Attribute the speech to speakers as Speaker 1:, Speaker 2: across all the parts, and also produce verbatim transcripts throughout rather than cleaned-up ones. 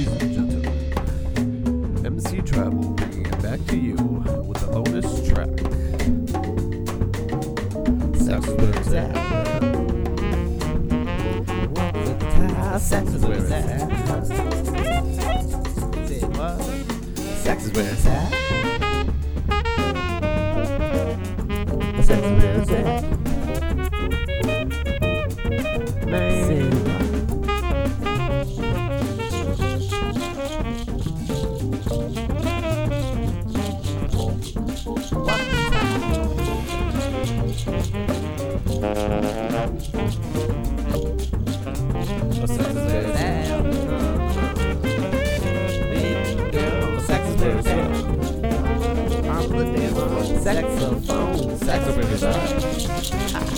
Speaker 1: Ladies and gentlemen, M C Travel bringing it back to you with the bonus track. Sex is where it's at. Sex is where it's at. Say what? Sex is where it's at. Sex is where it's at. Man. Say what? Saxophone, saxophone.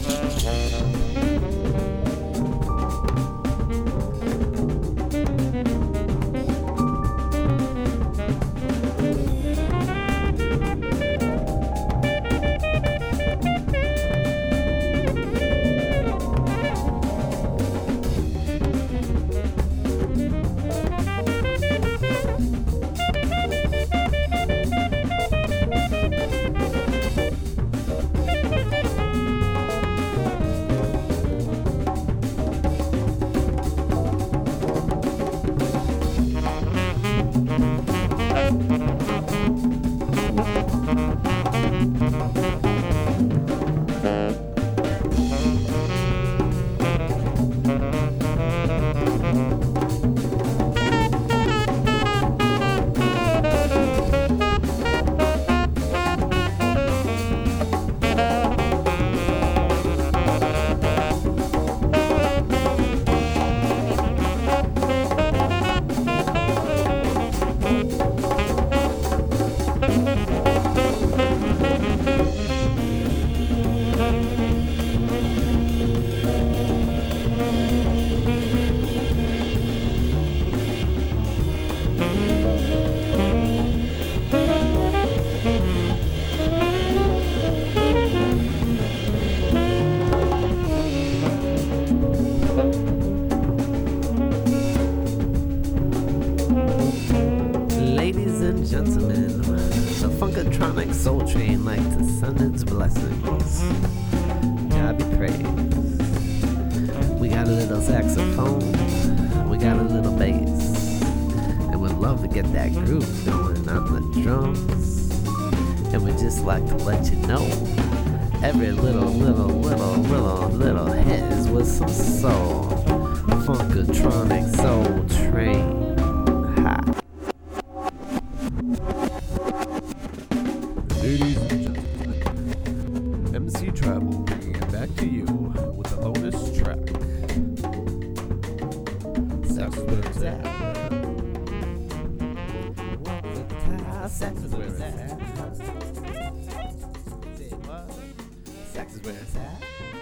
Speaker 1: Gentlemen, the Funkatronic Soul Train like to send its blessings. God be praised. We got a little saxophone, we got a little bass, and we'd love to get that groove going on the drums. And we'd just like to let you know, every little, little, little, little, little hit is with some soul. Funkatronic Soul Train. Ha. Ladies and gentlemen, M C Travel bringing it back to you with the bonus track. Sex is where it's at. Sex is where it's at. Sex is where it's at.